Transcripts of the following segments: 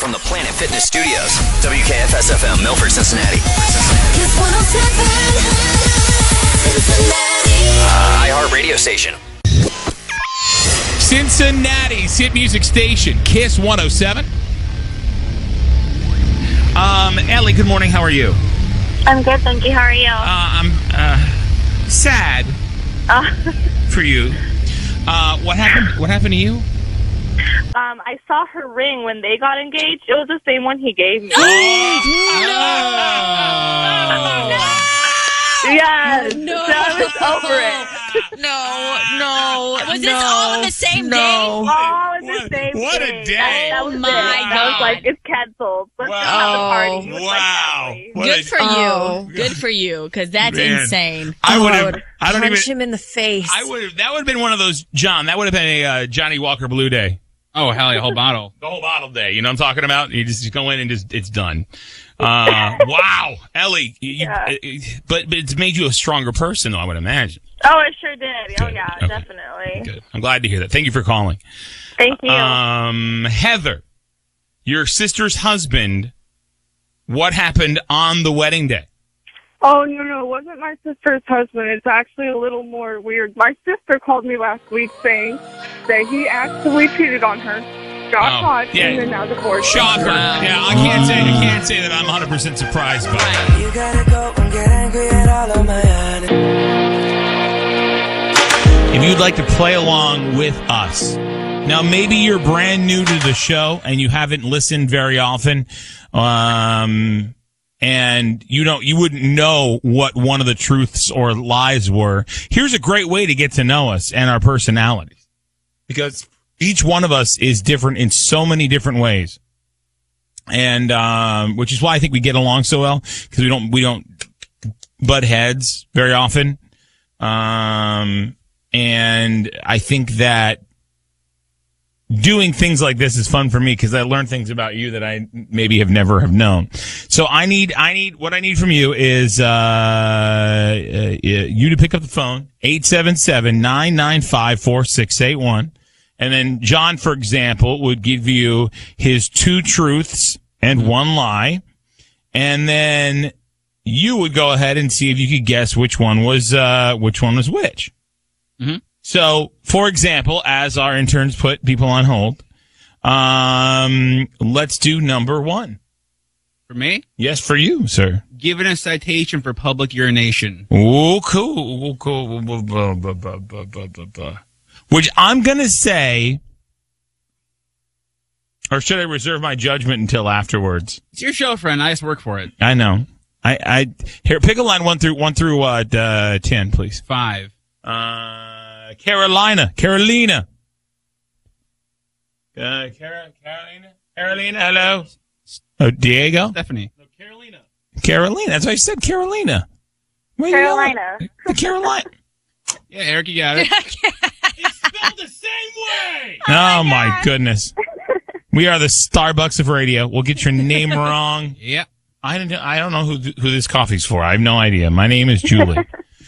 from the Planet Fitness Studios. WKFS-FM, Milford, Cincinnati. Kiss 107, Cincinnati. iHeart Radio station. Cincinnati's hit music station, Kiss 107. Ellie, good morning. How are you? I'm good, thank you. How are you? I'm sad for you. What happened? What happened to you? I saw her ring when they got engaged. It was the same one he gave me. Yes. No. So I was over it. No. Was this all on the same day? All in the same What a day. day. That was Oh, my it. I was God. like, it's canceled. Let's just have the party. It was like Wow. family. Good for you. Good for you, because that's Man. insane. I would have. I don't Punch even. him in the face. I would have. That would have been one of those, John. That would have been a Johnny Walker Blue Day. Oh, hell yeah, whole bottle. The whole bottle day. You know what I'm talking about? You just go in and it's done. Wow, Ellie. But it's made you a stronger person, though, I would imagine. Oh, it sure did. Oh, Good. yeah, Okay. definitely. Good. I'm glad to hear that. Thank you for calling. Thank you. Heather, your sister's husband, what happened on the wedding day? Oh, no, it wasn't my sister's husband. It's actually a little more weird. My sister called me last week saying that he actively cheated on her, got caught, yeah. and then now divorced. Shocker. Wow. Yeah, I can't say that I'm 100% surprised by it. You gotta go and get angry at all of my If you'd like to play along with us. Now, maybe you're brand new to the show and you haven't listened very often. And you wouldn't know what one of the truths or lies were. Here's a great way to get to know us and our personalities. Because each one of us is different in so many different ways. And, which is why I think we get along so well. Because we don't butt heads very often. And I think that doing things like this is fun for me because I learn things about you that I maybe never have known. So what I need from you is you to pick up the phone, 877-995-4681. And then John, for example, would give you his 2 truths and 1 lie. And then you would go ahead and see if you could guess which one was which. Mm-hmm. So, for example, as our interns put people on hold, let's do number 1. For me? Yes, for you, sir. Given a citation for public urination. Oh, cool. Which I'm going to say, or should I reserve my judgment until afterwards? It's your show, friend. I just work for it. I know. Here, pick a line 1 through 10, please. 5. Carolina. Carolina, hello. Oh, Diego? Stephanie. No, Carolina. That's what I said, Carolina. Wait, Carolina. Carolina. Yeah, Eric, you got it. It's spelled the same way. Oh, my goodness. We are the Starbucks of radio. We'll get your name wrong. Yep. I don't know who this coffee's for. I have no idea. My name is Julie.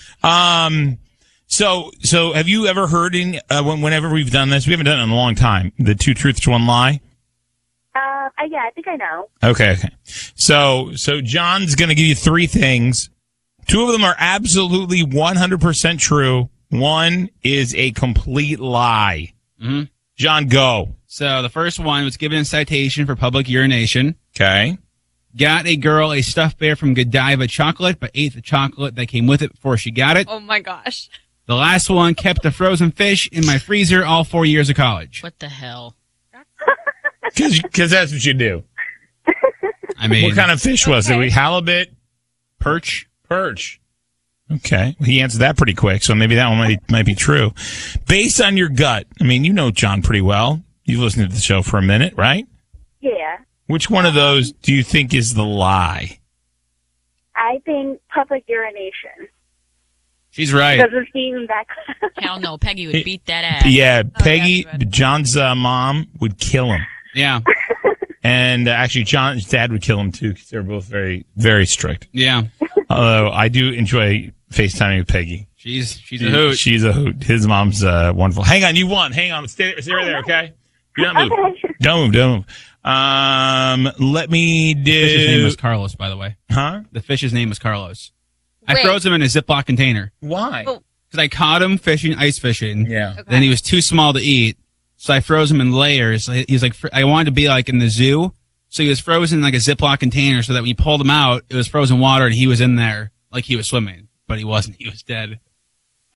So have you ever heard whenever we've done this, we haven't done it in a long time, the 2 truths, 1 lie? Yeah, I think I know. Okay. So John's going to give you 3 things. 2 of them are absolutely 100% true. 1 is a complete lie. Mm-hmm. John, go. So the first one was given a citation for public urination. Okay. Got a girl a stuffed bear from Godiva chocolate, but ate the chocolate that came with it before she got it. Oh, my gosh. The last one kept a frozen fish in my freezer all 4 years of college. What the hell? Because that's what you do. I mean, What kind of fish was it? Halibut? perch? Perch. Okay. He answered that pretty quick, so maybe that one might be true. Based on your gut, I mean, you know John pretty well. You've listened to the show for a minute, right? Yeah. Which one of those do you think is the lie? I think public urination. She's right. Doesn't seem that... Hell no. Peggy would beat that ass. Yeah, Peggy, yeah, John's mom, would kill him. Yeah. And actually, John's dad would kill him, too, because they're both very, very strict. Yeah. Although I do enjoy FaceTiming with Peggy. She's a hoot. She's a hoot. His mom's wonderful. Hang on, you won. Hang on. Stay right there, okay? Don't move. Don't move. Let me do. The fish's name was Carlos, by the way. Huh? The fish's name was Carlos. I Wait. froze him in a Ziploc container Why? Oh. because I caught him fishing, ice fishing. Yeah. Okay. Then he was too small to eat, so I froze him in layers. He's like, I wanted to be like in the zoo, so he was frozen in like a Ziploc container, so that when you pulled him out, it was frozen water, and he was in there like he was swimming, but he wasn't. He was dead.